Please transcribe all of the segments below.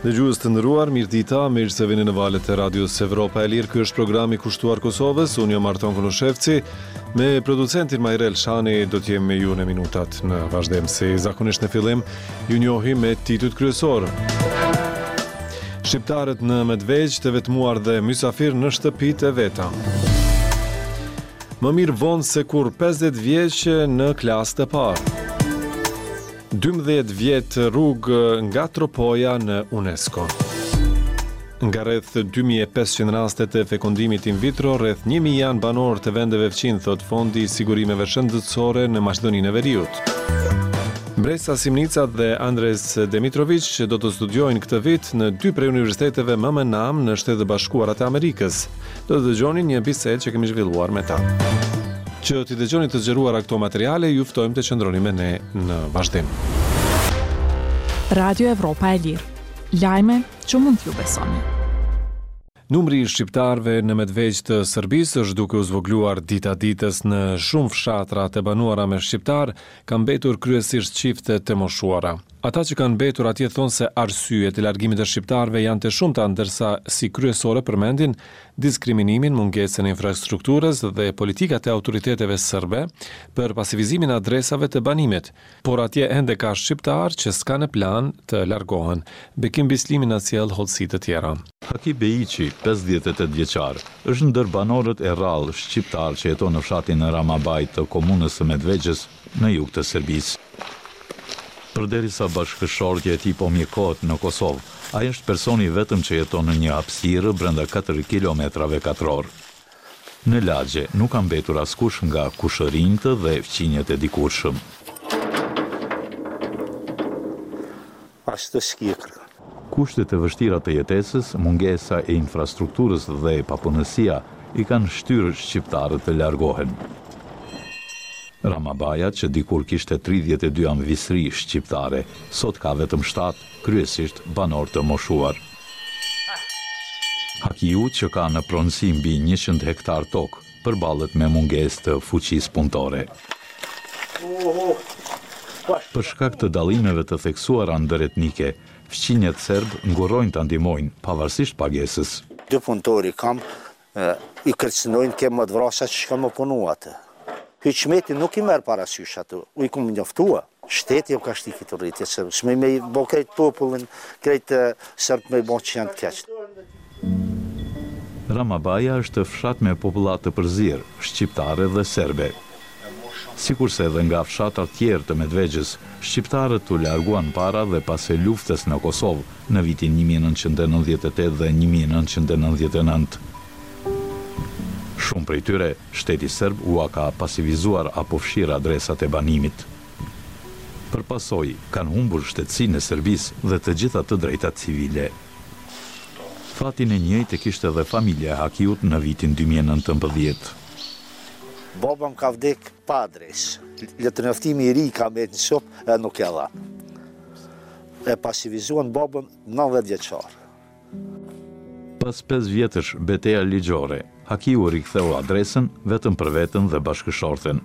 Dëgjues të nderuar, mirëdita, mirë se vini në valët e radios Evropa e Lirë. Ky është programi kushtuar Kosovës. Unë jam Arton Konoshevci. Me producentin Majrel Shani do të jem me ju në minutat në vazhdim. Si zakonisht në fillim, ju njohim me titujt kryesor. Shqiptarët në Medvegjë të vetmuar dhe mysafir në shtëpitë e veta. Më mirë vonë se kur 50 vjeç në klasë të parë. 12 vjet rrugë nga Tropoja në UNESCO. Nga rreth 2500 raste të fekundimit in vitro, rreth 1000 janë banorë të vendeve fqin, thot Fondi i Sigurimeve Shëndetësore në Maqedoninë e Veriut. Bresa Simnica dhe Andres Demitrovic do të studiojnë këtë vit në 2 prej universiteteve më mënam në Shtetet e Bashkuara të Amerikës. Do të dëgjoni një bisedë që kemi zhvilluar me ta. Që t'i dëgjoni të zgjeruara këto materiale, ju ftojmë të qëndroni me ne në vazhdim. Radio Evropa e Lirë. Lajme që mund t'ju besoni. Numri i shqiptarëve në Medvegjë të Serbisë është duke u zvogluar dita ditës. Në shumë fshatra të banuara me shqiptar kanë mbetur kryesisht çifte të moshuara. Ata që kanë mbetur atje thonë se arsyet e largimit të shqiptarëve janë të shumta, ndërsa si kryesore përmendin diskriminimin, mungesën e infrastrukturës dhe politikat e autoriteteve serbe për pasivizimin e adresave të banimit. Por atje ende ka shqiptar që s'ka në plan të largohen. Bekim Bislimi na sjell hollësi të tjera. Haki Beiqi, 58 vjeçar, është ndër banorët e rrallë shqiptar që jeton në fshatin Ramabaj të komunës së Medvegjës në jug të Serbisë. Përderisa bashkëshortja e tij po mjekohet në Kosovë, ai është personi vetëm që jeton në një hapësirë brenda 4 kilometrave katror. Në lagje nuk ka mbetur askush nga kushërinjtë dhe fqinjet e dikurshëm. Kushtet e vështira të jetesës, mungesa e infrastrukturës dhe papunësia i kanë shtyrë shqiptarët të largohen. Ramabaja, që dikur kishte 32 anvisri shqiptare, sot ka vetëm 7, kryesisht banor të moshuar. Hakiu, që ka në pronësi mbi 100 hektar tokë, përballet me mungesë të fuqisë punëtore. Për shkak të dallimeve të theksuara ndëretnike, fqinjet serb ngurrojnë ta ndihmojnë pavarësisht pagesës. Dy punëtori kam i kërcënojnë ke më të vrasa që shka më punu atë. Hyqmeti nuk i merë parasysh atë, u i kumë njoftua. Shteti jo ka shti këtë rritje, se shme me i bo krejt popullin, krejt sërp me i bo që janë të keqët. Ramabaja është fshat me popullat të përzirë, shqiptare dhe serbe. Sikurse edhe nga fshatrat tjerë të Medvegjës, shqiptarët u larguan para dhe pas e luftës në Kosovë në vitin 1998 dhe 1999. Shumë prej tyre, shteti serb u ka pasivizuar apo fshirë adresat e banimit. Për pasoj, kanë humbur shtetësinë e Serbisë dhe të gjitha të drejtat civile. Fatin e njëjtë kishte edhe familja e Hakiut në vitin 2019. Baba më ka vdek pa adres. Letërnjoftimi i ri ka me në shop e nuk e dha. E pasivizuan babën 90 vjeçar. Pas 5 vjetësh betejë ligjore, Hakiu riktheu adresën vetëm për veten dhe bashkëshorten.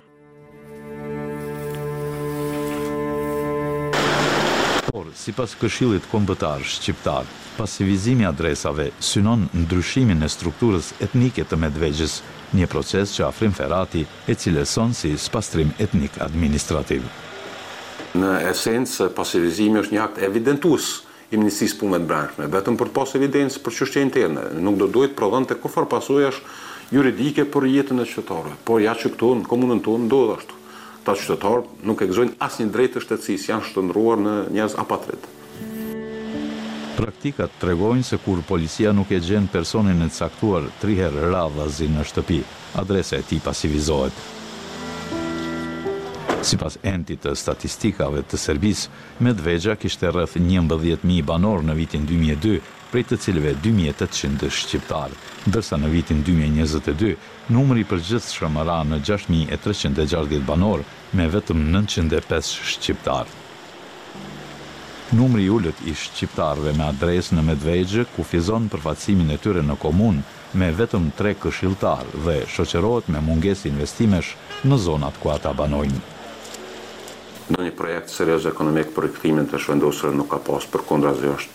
Por, sipas Këshillit Kombëtar Shqiptar, pasivizimi i adresave synon ndryshimin e strukturës etnike të Medvegjës, një proces që Afrim Ferati e cilëson si spastrim etnik administrativ. Në esencë, pasivizimi është një akt evidentues i Ministrisë Punëve të Brendshme, vetëm për të pas evidencë për çështje interne. Nuk do duhet prodhonte kufar pasujash juridike për jetën e qytetarëve. Por ja që këtu në komunën tonë ndodh ashtu. Ta qytetarët nuk e gëzojnë asnjë drejtë të shtetsisë, janë shndruar në njerëz apatrid. Praktikat tregojnë se kur policia nuk e gjen personin e caktuar 3 herë radhazi në shtëpi, adresa e tij pasivizohet. Sipas entit të statistikave të Serbisë, Medvegjë kishte rreth 11.000 banor në vitin 2002, prej të cilëve 2.800 shqiptar, ndërsa në vitin 2022 numri i përgjithshëm ra në 6.360 banor me vetëm 905 shqiptar. Numri i ulët i shqiptarëve me adresë në Medvegjë kufizon përfaqësimin e tyre në komunë me vetëm 3 këshilltar dhe shoqërohet me mungesë investimesh në zonat ku ata banojnë. Në një projekt serioz ekonomik për rikthimin të shvendosur nuk ka pas, përkundrazi është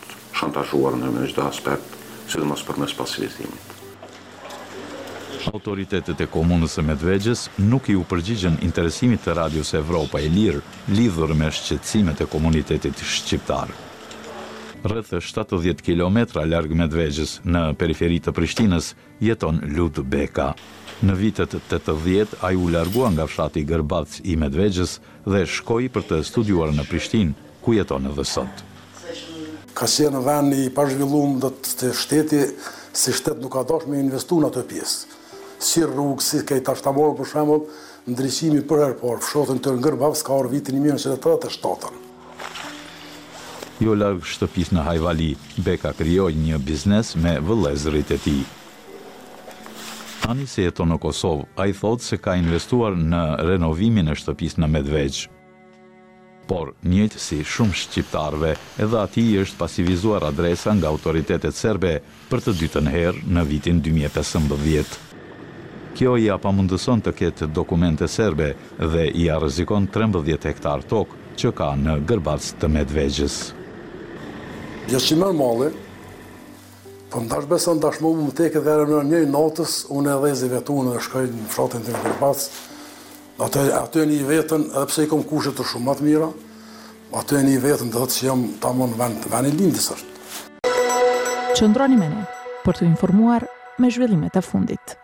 shantazhuar në çdo aspekt, sidomos përmes pasivizimit. Autoritetet e komunës së Medvegjës nuk i u përgjigjen interesimit të Radios Evropa e Lirë lidhur me shqetësimet e komunitetit shqiptar. Rreth 70 kilometra larg Medvegjës, në periferi të Prishtinës, jeton Lut Beka. Në vitet 80 ai u largua nga fshati Gërbac i Medvegjës dhe shkoi për të studiuar në Prishtinë, ku jeton edhe sot. Ka qenë vend i pazhvilluar do të shteti, si shtet nuk ka dashur me investu në atë pjesë. Si rrugë, si këtë ashtamorë për shembull, ndriçimi për herë parë, fshatin të Gërbac ka orë vitin 1987. Jo larg shtëpisë në Hajvali, Beka krijoi një biznes me vëllezërit e tij. Tani se jeton në Kosovë, ai thotë se ka investuar në renovimin e shtëpisë në Medvegj. Por, njëjtë si shumë shqiptarëve, edhe atij është pasivizuar adresa nga autoritetet serbe për të dytën herë në vitin 2015. Kjo i apamundëson të ketë dokumente serbe dhe i rrezikon 13 hektar tokë që ka në Gërbac të Medvegjës. Gjësi normale, po ndash beson tash më tek edhe në një natës, unë edhe vetu në shkoj në fshatin të Gërbac. Aty një vetën, edhe pse i kom kushe të shumë më të mira, aty një vetën do të që jam tamam vend i lindjes është. Qëndroni me ne për të informuar me zhvillimet e fundit.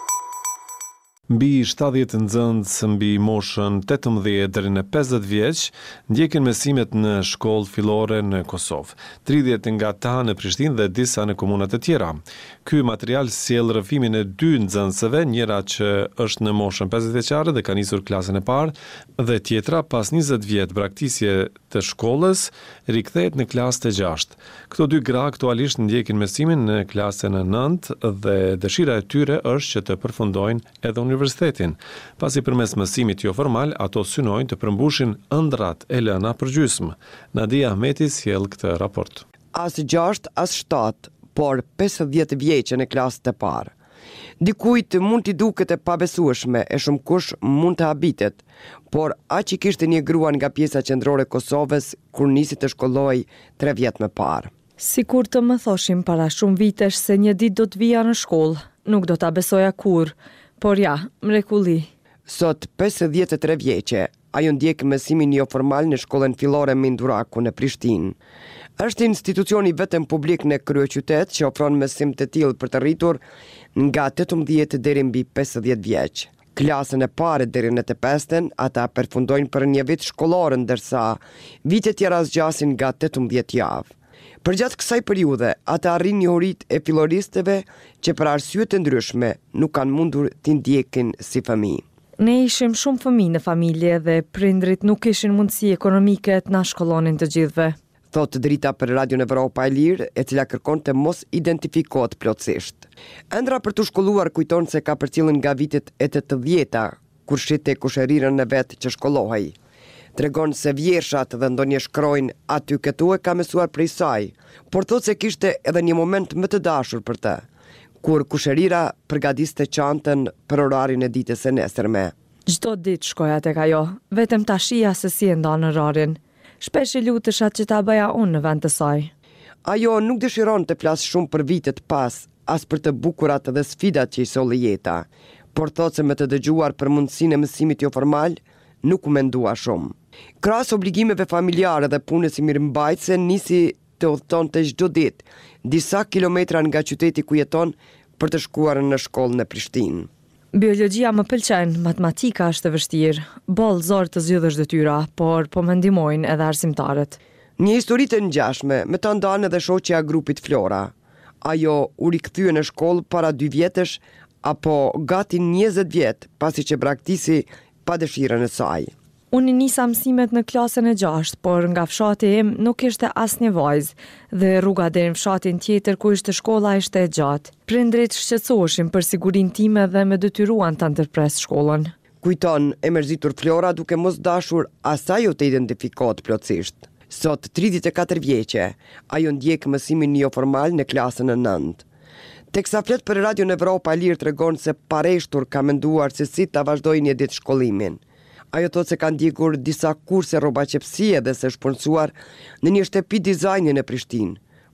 Mbi 70 nxënës mbi moshën 18 deri në 50 vjeç ndjekin mësimet në shkollë fillore në Kosovë. 30 nga ta në Prishtinë dhe disa në komunat e tjera. Ky material sjell rrëfimin e 2 nxënësve, njëra që është në moshën 50 vjeçare dhe ka nisur klasën e parë, dhe tjetra pas 20 vjet braktisje të shkollës rikthehet në klasën e 6. Këto 2 gra aktualisht ndjekin mësimin në klasën e 9 dhe dëshira e tyre është që të përfundojnë edhe universitetin, pasi përmes mësimit jo formal ato synojnë të përmbushin ëndrat e lëna për gjysmë. Nadia Ahmeti sjell këtë raport. As 6, as 7, por 50 vjeçe në klasën e parë. Dikujt mund t'i duket e pabesueshme, e shumë kush mund të habitet, por aq i kishte një grua nga pjesa qendrore e Kosovës kur nisi të shkolloj 3 vjet më parë. Sikur të më thoshim para shumë vitesh se një ditë do të vija në shkollë, nuk do ta besoja kurrë. Por ja, mrekulli. Sot 53 vjeçe, ajo ndjek mësimin jo formal në shkollën fillore Minduraku në Prishtinë. Është institucioni vetëm publik në kryeqytet që ofron mësim të tillë për të rritur nga 18 deri mbi 50 vjeç. Klasën e parë deri në të 5-ën ata përfundojnë për një vit shkollor, ndërsa vitet tjera zgjasin nga 18 javë. Përgjatë kësaj periudhe, ata arrin njohuritë e filloristëve që për arsye të ndryshme nuk kanë mundur t'i ndjekin si fëmijë. Ne ishim shumë fëmijë në familje dhe prindrit nuk kishin mundësi ekonomike të na shkollonin të gjithëve. Thotë drita për Radion Evropa e Lirë, e cila kërkon të mos identifikohet plotësisht. Ëndra për të shkolluar kujton se ka përcjellën nga vitet e 80-ta, kur shite kusherirën në vet që shkollohej. Tregon se vjershat dhe ndonjë shkrojnë aty këtu e ka mësuar prej saj, por thotë se kishte edhe një moment më të dashur për të, kur kusherira përgatiste çantën për orarin e ditës së nesërme. Çdo ditë shkoja tek ajo, vetëm ta shija se si e ndan orarin. Shpesh i lutesha që ta bëja unë në vend të saj. Ajo nuk dëshiron të flasë shumë për vitet pas, as për të bukurat dhe sfidat që i solli jeta, por thotë se me të dëgjuar për mundësinë e mësimit jo formal, nuk u mendua shumë. Krahas obligimeve familjare dhe punës si mirëmbajtëse, nisi të udhëtonte çdo ditë disa kilometra nga qyteti ku jeton për të shkuar në shkollën në Prishtinë. Biologjia më pëlqen, matematika është e vështirë. Boll zor të zgjidhësh detyra, por po më ndihmojnë edhe arsimtarët. Një histori të ngjashme me ta ndan edhe shoqja e grupit Flora. Ajo u rikthye në shkollë para 2 vjetësh apo gati 20 vjet pasi që braktisi pa dëshirën e saj. Unë nisa mësimet në klasën e 6, por nga fshati im nuk ishte asnjë vajzë dhe rruga deri në fshatin tjetër ku ishte shkolla ishte e gjatë. Prindrit shqetësoheshin për sigurinë time dhe më detyruan ta ndërpres shkollën. Kujton e mërzitur Flora duke mos dashur asaj u të identifikohet plotësisht. Sot 34 vjeçe, ajo ndjek mësimin jo formal në klasën e 9. Teksa flet për Radion Evropa e Lirë tregon se pareshtur ka menduar se si ta vazhdojë një ditë shkollimin. Ajo thotë se ka ndjekur disa kurse rrobaqepsie dhe se shpunsuar në një shtëpi dizajni në Prishtinë,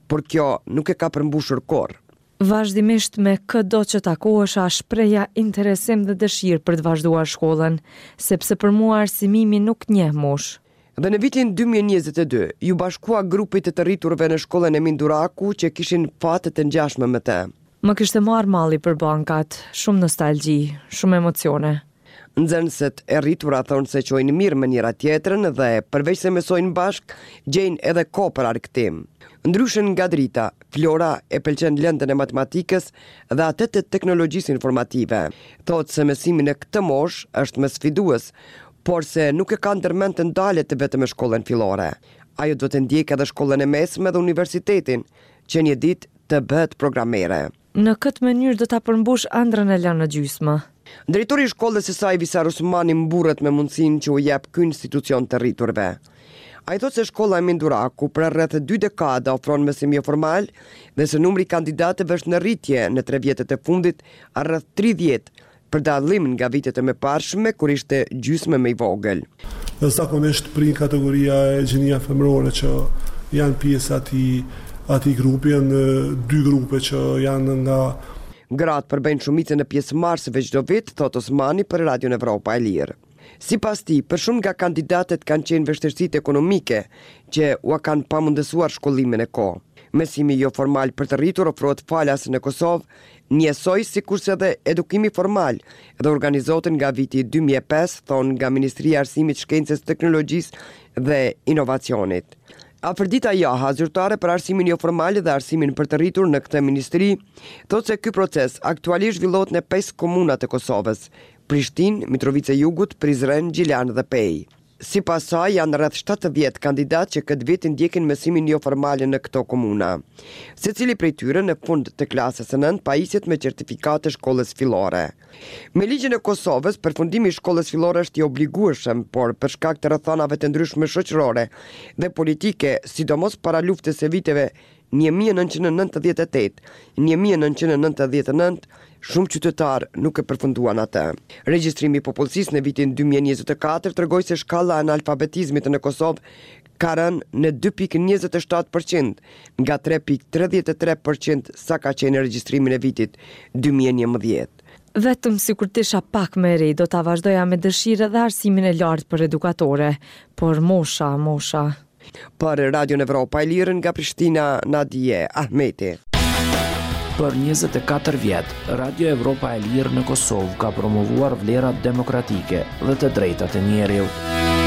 por kjo nuk e ka përmbushur kurrë. Vazhdimisht me këdo që takohesh a shpreja interesim dhe dëshirë për të vazhduar shkollën, sepse për mua arsimimi nuk njeh moshë. Dhe në vitin 2022, ju bashkua grupit të rriturve në shkollën e Minduraku që kishin fate të ngjashme me te. Më kishte marrë malli për bankat, shumë nostalgji, shumë emocione. Nxënësit e rritura thonë se qojnë mirë me njëra tjetrën dhe përveç se mësojnë bashk, gjejnë edhe kohë për argëtim. Ndryshen nga drita, Flora e pëlqen lëndën e matematikës dhe atë të teknologjisë informative. Thotë se mësimi në këtë moshë është më sfidues, por se nuk e ka ndërmend të ndalet vetëm me shkollën fillore. Ajo do të ndjekë edhe shkollën e mesme dhe universitetin, që një ditë të bëhet programere. Në këtë mënyrë do ta përmbush ëndrrën e lënë në gjysmë. Drejtori i shkollës së saj Visar Usmani mburret me mundësinë që u jep ky institucion të rriturve. Ai thotë se shkolla e Minduraku për rreth 2 dekada ofron mësim jo formal dhe se numri i kandidatëve është në rritje në 3 vjetët e fundit rreth 30, për dallim nga vitet e mëparshme kur ishte gjysmë më i vogël. Dhe zakonisht prin kategoria e gjenia femërore që janë pjesë atij grupi, janë 2 grupe që janë nga gratë përbëjnë shumicën e pjesëmarrësve çdo vit, thot Osmani për Radion Evropa e Lirë. Sipas tij, për shumë nga kandidatët kanë qenë vështirësitë ekonomike që u kanë pamundësuar shkollimin e kohë. Mësimi jo formal për të rritur ofrohet falas në Kosovë, njësoj sikurse edhe edukimi formal dhe organizohet nga viti 2005, thon nga Ministria e Arsimit, Shkencës, Teknologjisë dhe Inovacionit. Afërdita Jaha, zyrtare për arsimin jo formal dhe arsimin për të rritur në këtë ministri, thotë se ky proces aktualisht zhvillohet në 5 komuna të Kosovës: Prishtinë, Mitrovica e Jugut, Prizren, Gjilan dhe Pej. Sipas saj janë rreth 70 kandidatë që këtë vit ndjekin mësimin jo formal në këto komuna. Secili prej tyre në fund të klasës së 9 pajisjet me certifikat të shkollës fillore. Me ligjin e Kosovës, përfundimi i shkollës fillore është i obligueshëm, por për shkak të rrethonave të ndryshme shoqërore dhe politike, sidomos para luftës së viteve 1998, 1999, shumë qytetarë nuk e përfunduan atë. Regjistrimi i popullsisë në vitin 2024 tregoi se shkalla e analfabetizmit në Kosovë ka rënë në 2.27% nga 3.33% sa ka qenë regjistrimi në vitit 2011. Vetëm sikur tisha pak më e ri, do ta vazhdoja me dëshirë dhe arsimin e lartë për edukatore, por mosha. Për Radion Evropa e Lirë nga Prishtina, Nadije Ahmeti. Për 24 vjet, Radio Evropa e Lirë në Kosovë ka promovuar vlerat demokratike dhe të drejtat e njerëzit.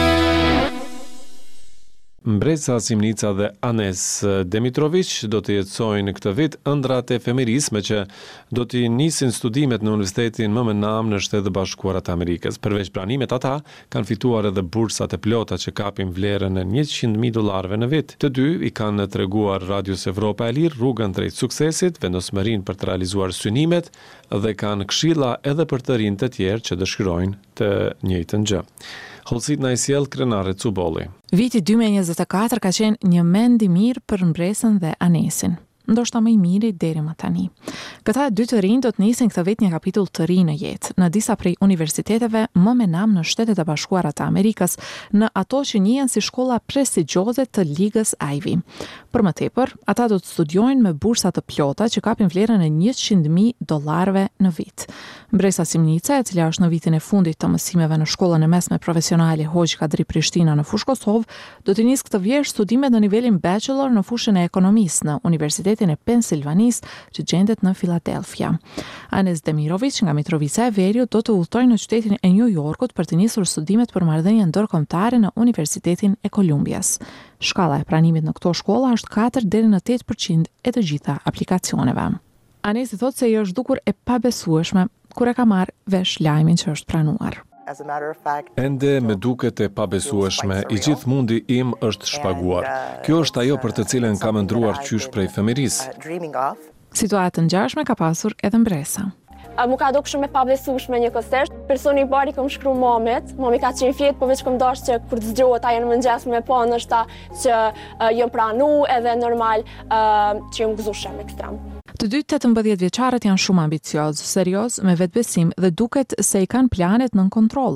Mbretësa Simnica dhe Anes Demitrović do të jetësojnë këtë vit ëndrat e femerisme që do të nisin studimet në Universitetin MMNAM në Shtetet Bashkuara të Amerikës. Përveç pranimet, ata kanë fituar edhe bursat e plota që kapin vlerën e $100,000 në vit. Të dy i kanë treguar Radios Evropa e Lirë rrugën drejt suksesit, vendosmërinë për të realizuar synimet dhe kanë këshilla edhe për të rinjtë të tjerë që dëshirojnë të njëjtën gjë. Holësit na i sjell Krenare Cubolli. Viti 2024 ka qenë një mend i mirë për Mbresën dhe Anesin, ndoshta më i miri deri më tani. Këta dy të rinj do të nisin këtë vit një kapitull të ri në jetë, në disa prej universiteteve MMNAM në Shtetet e Bashkuara të Amerikës, në ato që njihen si shkolla prestigjioze të ligës Ivy. Për më tepër, ata do të studiojnë me bursa të plota që kapin vlerën e $100,000 në vit. Mbresa Simnica, e cila është në vitin e fundit të mësimeve në shkollën e mesme profesionale Hoxh Kadri Prishtina në fushë Kosovë, do të nisë këtë vjerë studimet në nivelin bachelor në fushën e ekonomisë në Universitetin e Pensilvanisë që gjendet në Filadelfia. Anes Demirović nga Mitrovica e Veriut do të udhtojnë në qytetin e New Yorkut për të nisur studimet për marrëdhënie ndërkombëtare në Universitetin e Kolumbias. Shkalla e pranimit në këto shkolla është 4 deri në 8% e të gjitha aplikacioneve. Anesi thotë se i është dukur e pabesueshme kur e ka marrë vesh lajmin që është pranuar. Ende me duket e pabesueshme, i gjithë mundi im është shpaguar. Kjo është ajo për të cilën kam ndruar qysh prej femerisë. Situatën ngjashme ka pasur edhe Mbresa. Mu ka do shumë e pabesueshme njëkohësisht. Personi i bari kam shkruar mamit, mami ka qenë fjet, po veç kam dashur që kur të zgjohet ajo në mëngjes me pa ndoshta që jam pranu edhe normal që jam gëzuar ekstrem. Të dy 18 vjeçarët janë shumë ambicioz, serioz, me vetbesim dhe duket se i kanë planet nën kontroll.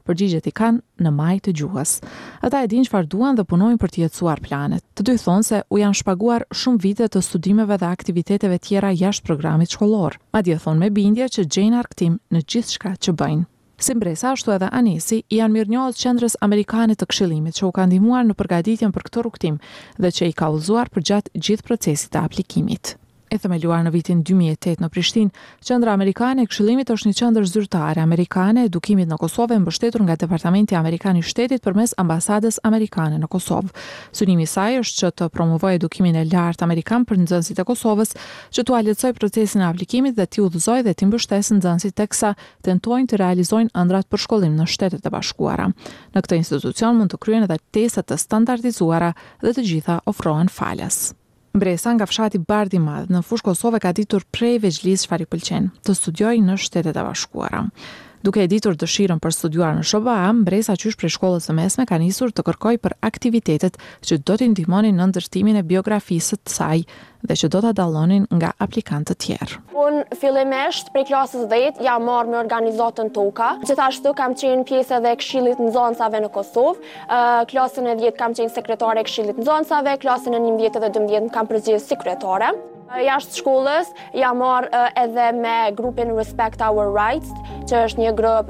përgjigjet i kanë në maj të gjuhës. Ata e dinë çfarë duan dhe punojnë për të jetësuar planet. Të dy thonë se u janë shpaguar shumë vite të studimeve dhe aktiviteteve tjera jashtë programit shkollor. Madje thonë me bindje që gjejnë arktim në gjithçka që bëjnë. Si mbresa, ashtu edhe Anesi janë mirënjohës Qendrës Amerikane të Këshillimit që u ka ndihmuar në përgatitjen për këtë rrugtim dhe që i ka udhëzuar përgjatë gjithë procesit të aplikimit. E themeluar në vitin 2008 në Prishtinë, Qendra Amerikane e Këshillimit është një qendër zyrtare amerikane e edukimit në Kosovë mbështetur nga Departamenti Amerikan i Shtetit përmes Ambasadës Amerikane në Kosovë. Synimi i saj është që të promovojë edukimin e lartë amerikan për nxënësit e Kosovës, që t'u lehtësojë procesin e aplikimit dhe t'i udhëzojë dhe t'i mbështesë nxënësit teksa tentojnë të realizojnë ëndrat për shkollim në Shtetet e Bashkuara. Në këtë institucion mund të kryen edhe testet të standardizuara dhe të gjitha ofrohen falas. Mbresa nga fshati Bardh i Madh në fushë Kosovë ka ditur prej veçlisë çfarë i pëlqen, të studiojë në Shtetet e Bashkuara. Duke e ditur dëshirën për studiuar në SBA, Mbresa qysh prej shkollës së mesme ka nisur të kërkojë për aktivitetet që do t'i ndihmonin në ndërtimin e biografisë së saj dhe që do ta dallonin nga aplikantë të tjerë. Unë fillimisht prej klasës 10 jam marrë me organizatën Toka. Gjithashtu kam qenë pjesë edhe e Këshillit të Nxënësave në Kosovë. Klasën e 10 kam qenë sekretare e Këshillit të Nxënësave, klasën e 11 dhe 12 kam përgjigj sekretare. Jashtë shkollës jam marrë edhe me grupin Respect Our Rights, që është një grup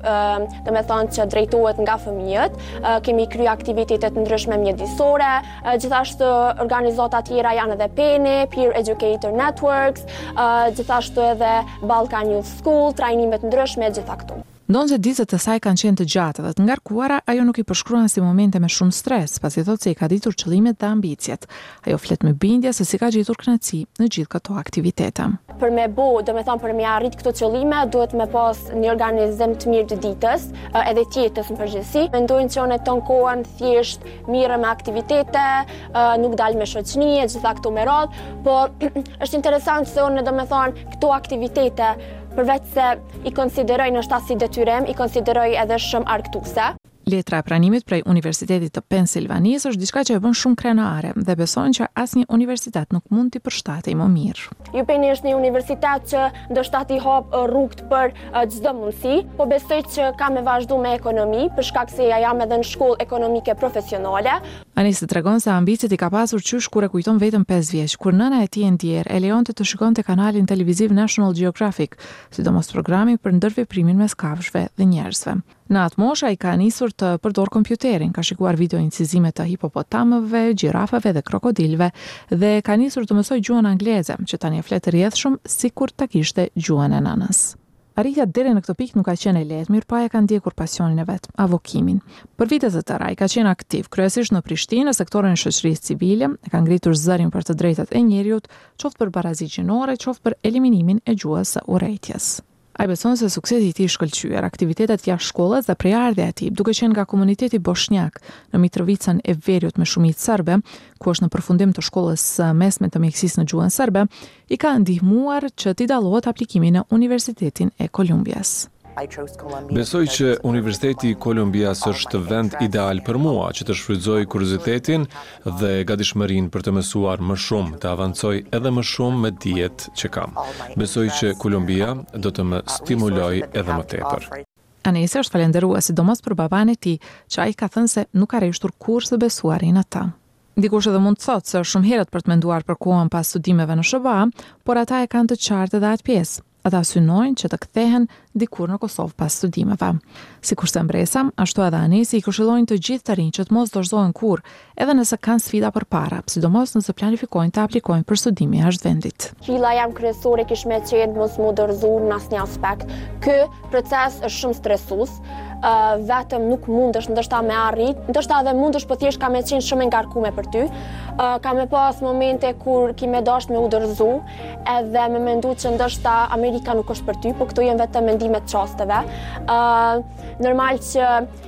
që drejtohet nga fëmijët. Kemi kryer aktivitete të ndryshme mjedisore, gjithashtu organizata tjera janë edhe PENI, Peer Educator Networks, gjithashtu edhe Balkan Youth School, trajnime të ndryshme gjitha këtu. Ndonse ditët e saj kanë qenë të gjata dhe të ngarkuara, ajo nuk i përshkruan si momente me shumë stres, pasi thotë se i ka ditur qëllimet dhe ambicjet. Ajo flet me bindje se si ka gjetur kënaqësi në gjithë këto aktivitete. Për me për me arrit këto qëllime, duhet me pas një organizim të mirë të ditës, edhe të jetës në përgjithësi. Mendojnë që unë ton kohën thjesht mirë me aktivitete, nuk dal me shoqëni, gjitha këto me radhë, por është interesant se unë këto aktivitete përveç se i konsideroj në shtas si detyrim, i konsideroj edhe shumë argëtuese. Letra e pranimit prej Universitetit të Pensilvanisë është diçka që e bën shumë krenar dhe besojnë që asnjë universitet nuk mund t'i përshtatej më mirë. UPenn është një universitet që ndoshta t'i hap rrugët për çdo mundësi, po besoj që ka me vazhdu me ekonomi, për shkak se ja jam edhe në shkollë ekonomike profesionale. Anisi tregon se ambicet i ka pasur qysh kur e kujton vetëm 5 vjeç, kur nëna e tij ndjer e lejonte të shikonte kanalin televiziv National Geographic, sidomos programi për ndërveprimin mes kafshëve dhe njerëzve. Në atë moshë ai ka nisur të përdor kompjuterin, ka shikuar video incizime të hipopotamëve, gjirafave dhe krokodilëve dhe ka nisur të mësoj gjuhën angleze, që tani e flet rrjedhshëm sikur ta kishte gjuhën e nënës. Arritja deri në këtë pikë nuk ka qenë e lehtë, mirë pa e ka ndjekur pasionin e vet, avokimin. Për vite të tëra ai ka qenë aktiv, kryesisht në Prishtinë, në sektorin e shoqërisë civile, e ka ngritur zërin për të drejtat e njerëzit, qoftë për barazi gjinore, qoftë për eliminimin e gjuhës së urrëties. Ai beson se suksesi i tij shkëlqyer aktivitetet jashtë shkollës dhe prejardhja e tij, duke qenë nga komuniteti bosnjak në Mitrovicën e Veriut me shumicë serbe, ku është në përfundim të shkollës mesme të mjekësisë në gjuhën serbe, i ka ndihmuar që t'i dallohet aplikimin në Universitetin e Kolumbias. Besoj që Universiteti i Kolumbias është vend ideal për mua, që të shfrytëzoj kuriozitetin dhe gatishmërinë për të mësuar më shumë, të avancoj edhe më shumë me dijet që kam. Besoj që Kolumbia do të më stimuloj edhe më tepër. Anesi është falendëruar sidomos për baban e tij, që ai ka thënë se nuk ka rreshtur kurrë të besuarin ata. Dikush edhe mund të thotë se është shumë herët për të menduar për kohën pas studimeve në SBA, por ata e kanë të qartë edhe atë pjesë. Ata synojnë që të kthehen dikur në Kosovë pas studimeve. Sikurse Mbresa, ashtu edhe Anesi i këshillojnë të gjithë të rinj që të mos dorëzohen kurrë, edhe nëse kanë sfida përpara, sidomos nëse planifikojnë të aplikojnë për studime jashtë vendit. Qilla jam kryesore kish me qenë mos më dorëzuar në asnjë aspekt. Ky proces është shumë stresues. Vetëm nuk mundesh ndoshta me arrit, ndoshta edhe mundesh, po thjesht ka me qenë shumë e ngarkuar për ty. Ka me pas momente kur ki me dasht me u dorëzu, edhe me mendu që ndoshta Amerika nuk është për ty, po këto janë vetëm mendimet çasteve. Normal që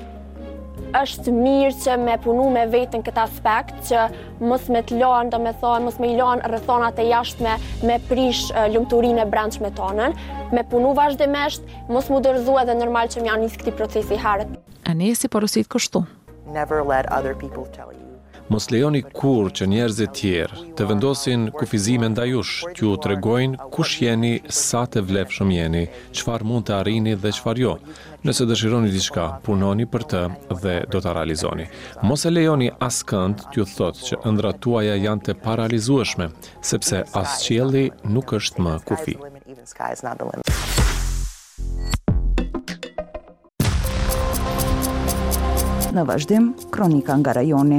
është mirë që me punu me veten këtë aspekt, që mos me të lanë, mos me i lanë rrethonat e jashtme me prish lumturinë e brendshme tonën, me punu vazhdimisht, mos mu dorëzu edhe normal që m'ja nis këtij procesi herët. Anesi porosit kështu. Never let other people tell you. Mos lejoni kur që njerëzit tjerë të vendosin kufizime ndaj jush, t'ju tregojnë kush jeni, sa të vlefshëm jeni, çfarë mund të arrini dhe çfarë jo. Nëse dëshironi diçka, punoni për të dhe do ta realizoni. Mos e lejoni askënd t'ju thotë që ëndrat tuaja janë të paralizueshme, sepse as qielli nuk është më kufi. Në vazhdim, kronika nga rajoni.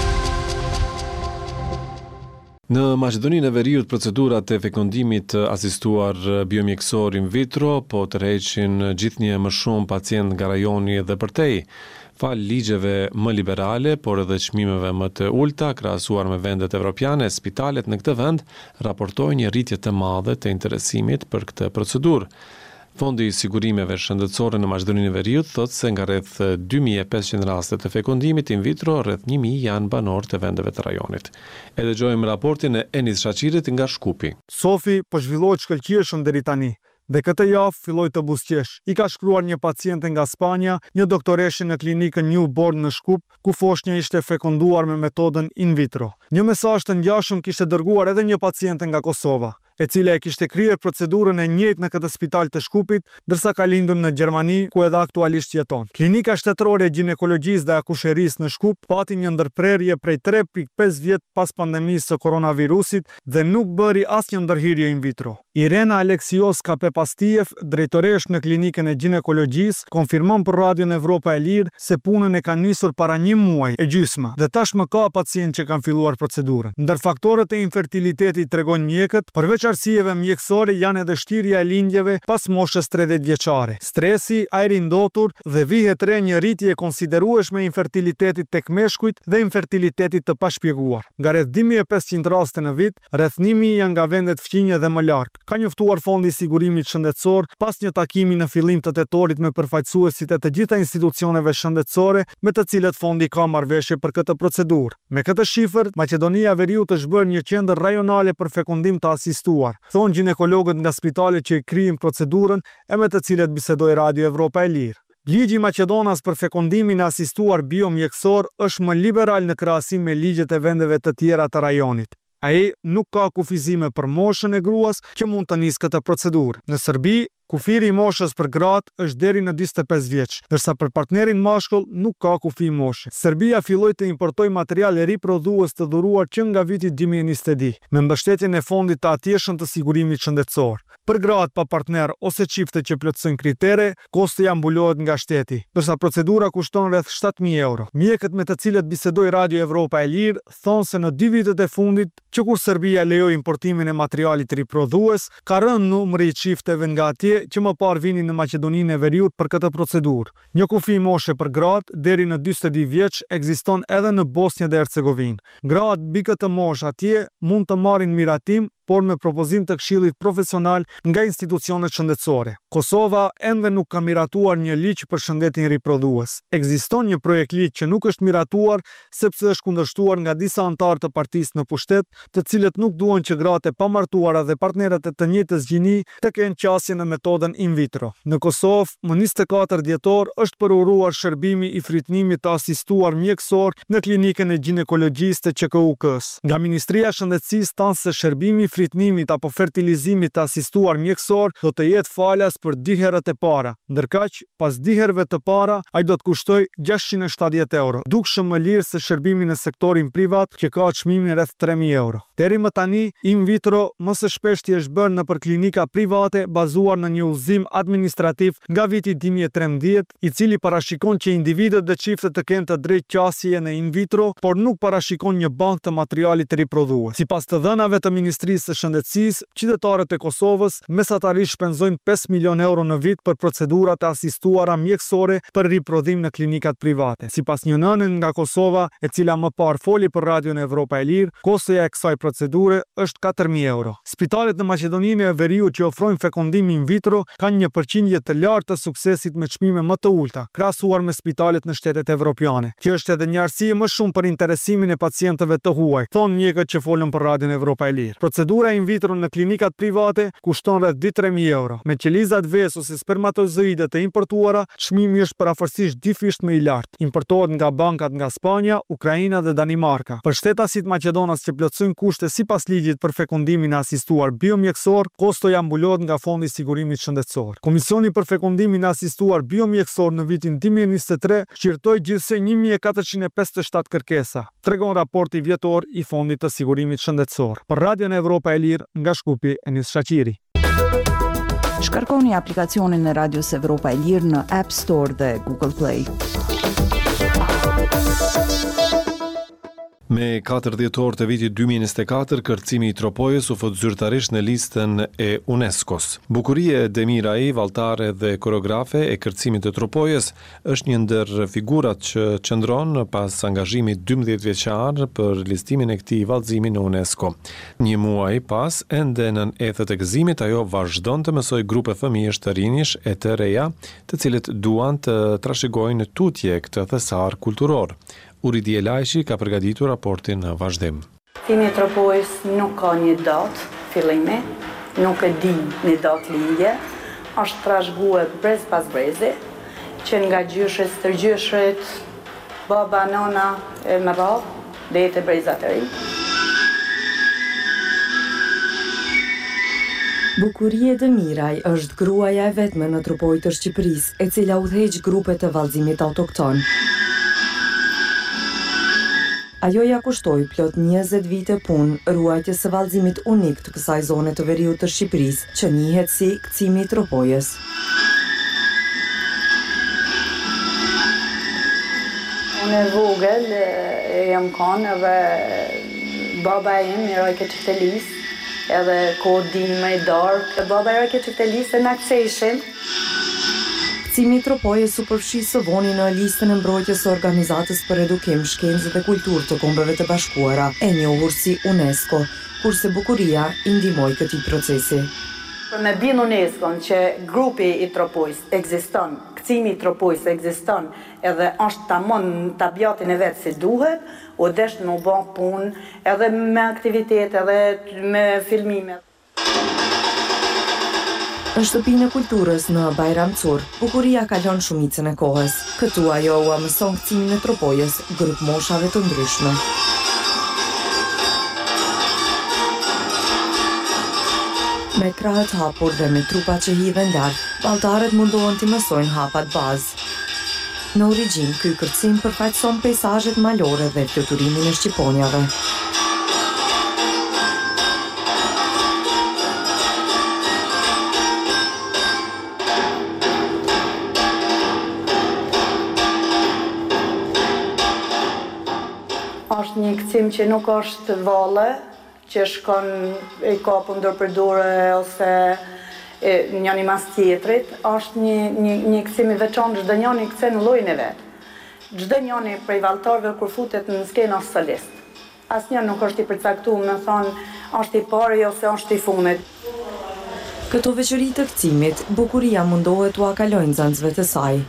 Në Maqedoninë e Veriut, procedurat e fekundimit asistuar biomjekësor in vitro po tërheqin gjithnjë më shumë pacient nga rajoni dhe përtej. Fal ligjeve më liberale, por edhe çmimeve më të ulta krahasuar me vendet evropiane, spitalet në këtë vend raportojnë një rritje të madhe të interesimit për këtë procedurë. Fondi i sigurimeve shëndetësore në Maqedoninë e Veriut thotë se nga rreth 2500 raste të fekundimit in vitro, rreth 1000 janë banor të vendeve të rajonit. E dëgjojmë raportin e Enis Shaqirit nga Shkupi. Sofi po zhvillohet shkëlqyeshëm deri tani. Dhe këtë javë filloi të buzëqesh. I ka shkruar një paciente nga Spanja, një doktoreshe në klinikën Newborn në Shkup, ku foshnja ishte fekunduar me metodën in vitro. Një mesazh të ngjashëm kishte dërguar edhe një paciente nga Kosova, e cila e kishte kryer procedurën e njëjtë në këtë spital të Shkupit, ndërsa ka lindur në Gjermani, ku edhe aktualisht jeton. Klinika shtetërore e ginekologjisë dhe akusherisë në Shkup pati një ndërprerje prej 3.5 vjet pas pandemisë së koronavirusit dhe nuk bëri asnjë ndërhyrje in vitro. Irena Aleksios Kapepastiev, drejtoresh në klinikën e ginekologjisë, konfirmon për Radion Evropa e Lirë se punën e ka nisur para 1 muaji e gjysmë dhe tashmë ka pacientë që kanë filluar procedurën. Ndër faktorët e infertilitetit tregojnë mjekët, përveç arsijeve mjekësore janë edhe shtirja e lindjeve pas moshës 30 vjeçare. Stresi, ajri ndotur dhe vihet re një rritje e konsiderueshme e infertilitetit tek meshkujt dhe infertilitetit të pashpjeguar. Nga rreth 2500 raste në vit, rreth 1000 janë nga vendet fqinje dhe më larg. Ka njoftuar Fondi i Sigurimit Shëndetësor pas një takimi në fillim të tetorit me përfaqësuesit e të gjitha institucioneve shëndetësore me të cilët fondi ka marrëveshje për këtë procedurë. Me këtë shifër, Maqedonia e Veriut është bërë një qendër rajonale për fekundim të asistuar, thonë ginekologët nga spitalet që i kryjnë procedurën e me të cilët bisedoi Radio Evropa e Lirë. Ligji i Maqedonas për fekundimin e asistuar biomjekësor është më liberal në krahasim me ligjet e vendeve të tjera të rajonit. Ai nuk ka kufizime për moshën e gruas që mund të nisë këtë procedurë. Në Serbi, kufiri i moshës për gratë është deri në 45 vjeç, ndërsa për partnerin mashkull nuk ka kufi moshe. Serbia filloi të importojë materiale riprodhues të dhuruar që nga viti 2022, me mbështetjen e fondit të atjeshëm të sigurimit shëndetësor. Për gratë pa partner ose çifte që plotësojnë kritere, kosti mbulohet nga shteti, ndërsa procedura kushton rreth 7.000 euro. Mjekët me të cilët bisedoi Radio Evropa e Lirë thonë se në 2 vitet e fundit, që kur Serbia lejoi importimin e materialit riprodhues, ka rënë numri i çifteve nga atje që më parë vinin në Maqedoninë e Veriut për këtë procedurë. Një kufi moshe për gratë deri në 42 vjeç ekziston edhe në Bosnjë dhe Hercegovinë. Gratë mbi këtë moshë atje mund të marrin miratim, por me propozim të këshillit profesional nga institucionet shëndetësore. Kosova ende nuk ka miratuar një ligj për shëndetin riprodhues. Ekziston një projekt ligj që nuk është miratuar sepse është kundërshtuar nga disa anëtarë të partisë në pushtet, të cilët nuk duan që gratë e pamartuara dhe partnerët e të njëjtës gjini të kenë qasje në metodën in vitro. Në Kosovë, më 24 dhjetor është përuruar shërbimi i frytnimit të asistuar mjekësor në klinikën e ginekologjisë të QKUK-s. Nga Ministria e Shëndetësisë thanë se shërbimi i frytnimit apo fertilizimit të asistuar mjekësor do të jetë falas për 2 herët e para, ndërkaq pas 2 herëve të para ai do të kushtojë 670 euro. Dukshëm më lirë se shërbimi në sektorin privat që ka çmimin rreth 3000 euro. Deri më tani, in vitro më së shpeshti është bërë nëpër klinika private bazuar në një udhëzim administrativ nga viti 2013, i cili parashikon që individët dhe çiftet të kenë të drejtë qasjeje në in vitro, por nuk parashikon një bankë të materialit riprodhues. Sipas të dhënave të Ministrisë së Shëndetësisë, qytetarët e Kosovës mesatarisht shpenzojnë 5 milion euro në vit për procedurat e asistuara mjekësore për riprodhim në klinikat private. Sipas një nëne nga Kosova, e cila më parë foli për Radion Evropa e Lirë, kostoja e kësaj procedure është 4.000 euro. Spitalet në Maqedoninë e Veriut që ofrojnë fekundim in vitro kanë një përqindje të lartë të suksesit me çmime më të ulta, krahasuar me spitalet në shtetet evropiane. Kjo është edhe një arsye më shumë për interesimin e pacientëve të huaj, thonë mjekët që folën për Radion Evropa e Lirë. Procedura Procedura in vitro në klinikat private kushton rreth 2-3.000 euro. Me qelizat veç ose spermatozoidet e importuara, çmimi është parafërsisht difisht më i lartë. Importohet nga bankat nga Spanja, Ukraina dhe Danimarka. Për shtetasit maqedonas që plotësojnë kushte sipas ligjit për fekundimin e asistuar biomjekësor, kostoja mbulohet nga Fondi i Sigurimit Shëndetësor. Komisioni për fekundimin e asistuar biomjekësor në vitin 2023 shqirtoi gjithsej 1457 kërkesa, tregon raporti vjetor i Fondit të Sigurimit Shëndetësor. Për Radion Evropa e Lirë, nga Shkupi, Enis Shaqiri. Shkarkoni aplikacionin e Radios Evropa e Lirë në App Store dhe Google Play. Me 4 dhjetor të vitit 2024, kërcimi i Tropojës u fut zyrtarisht në listën e UNESCO-s. Bukurie Demiraj, valltare dhe koreografe e kërcimit të Tropojës, është një ndër figurat që qëndron pas angazhimit 12 vjeçar për listimin e këtij vallëzimi në UNESCO. Një muaj pas, ende nën ethet e gëzimit, ajo vazhdon të mësoj grupe fëmijësh të rinjish e të reja, të cilët duan të trashëgojnë tutje këtë thesar kulturor. Uridi Elajshi ka përgatitur raportin në vazhdim. Kërcimi i Tropojës nuk ka një datë fillimi, nuk e di një datë lindje, është trashëguar brez pas brezi, që nga gjyshet, stërgjyshet, baba, nona, e më radhë, deri te brezat e rinj. Bukurie Demiraj është gruaja e vetme në Tropojë të Shqipërisë, e cila udhëheq grupe të vallëzimit autokton. Ajo ja kushtoi plot 20 vite punë ruajtjes së vallëzimit unik të kësaj zone të veriut të Shqipërisë, që njihet si kërcimi i Tropojës. Unë e vogël jam kanë edhe baba im i rojke qëftelis, edhe kodin me i dark. Baba i rojke qëftelis e në kësejshim. Kërcimi i Tropojës u përfshi së voni në listën e mbrojtjes së Organizatës për Edukim, Shkencë dhe Kulturë të Kombeve të Bashkuara, e njohur si UNESCO, kurse Bukuria i ndihmoi këtij procesi. Për me bin UNESCO-n që grupi i Tropojës ekziston, kërcimi i Tropojës ekziston, edhe është tamam në tabiatin e vet si duhet, u desh në bë punë edhe me aktivitet, edhe me filmime. Në shtëpinë e kulturës në Bajramçur, Bukuria kalon shumicën e kohës. Këtu ajo u mëson kërcimin e Tropojës, grup moshave të ndryshme. Me krahët hapur dhe me trupa që hidhen lart, valltarët mundohen të mësojnë hapat bazë. Në origjinë, ky kërcim përfaqëson peizazhet malore dhe fluturimin e shqiponjave. Është një kërcim që nuk është valle, që shkon i kapun ndër përdore ose njëri mas tjetrit, është një kërcim i veçantë, çdo njëri kërcen në llojin e vet. Çdo njëri prej valltarëve kur futet në skenë është solist. Asnjë nuk është i përcaktuar, më thonë është i pari ose është i fundit. Këto veçori të kërcimit, Bukuria mundohet t'u kalojë nxënësve të saj.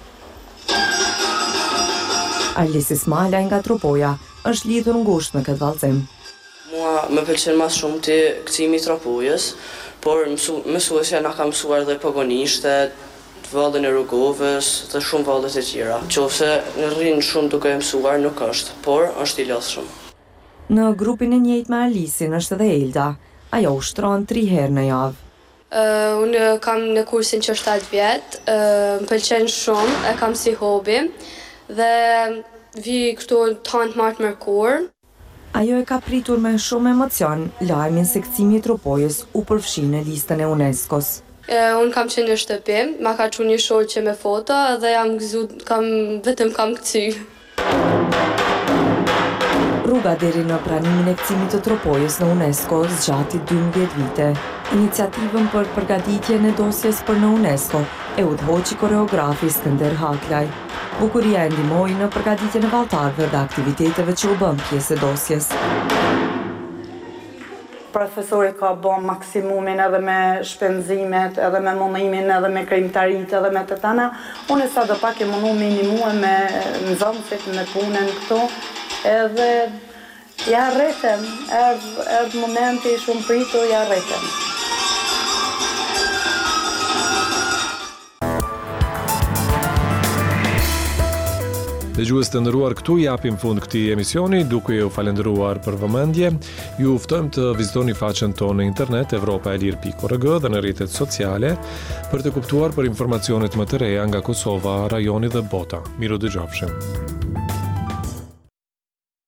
Arlis Ismaila nga Tropoja është lidhur ngushtë me këtë vallëzim. Mua më pëlqen më shumë ti kërcimi i Tropojës, por mësuesja na ka mësuar dhe pagonishte, vallën e Rrugovës dhe shumë valle të tjera. Qofse në rrin shumë duke mësuar nuk është, por është i lodhshëm. Në grupin e njëjtë me Arlisin është edhe Elda. Ajo ushtron 3 herë në javë. Unë kam në kursin që është 7 vjet, më pëlqen shumë, e kam si hobi dhe vi këtu tant martë mërkur. Ajo e ka pritur me shumë emocion lajmin se kërcimi i Tropojës u përfshi në listën e UNESCO-s. Unë kam qenë në shtëpi, ma ka çuar një shoqe me foto dhe vetëm kam kcy. Rruga deri në pranimin e kërcimit të Tropojës në UNESCO zgjati 12 vite. Iniciativën për përgatitjen e dosjes për në UNESCO e udhëhoqi koreografi Skënder Haklaj. Bukuria e ndihmoi në përgatitjen e valltarëve dhe aktiviteteve që u bën pjesë e dosjes. Profesori ka bën maksimumin edhe me shpenzimet, edhe me mundimin, edhe me krijimtaritë, edhe me të tana. Unë sa do pak e mundu minimue me nxënësit, me punën këtu, edhe Ja rritëm, erdhë momenti shumë pritur, ja rritëm. Dëgjues të nderuar, këtu japim fund këtij emisioni, duke ju falendëruar për vëmendje. Ju ftojmë të vizitoni faqen tonë në internet europaelir.org dhe në rrjetet sociale për të kuptuar për informacionet më të reja nga Kosova, rajoni dhe bota. Miru dëgjofshim.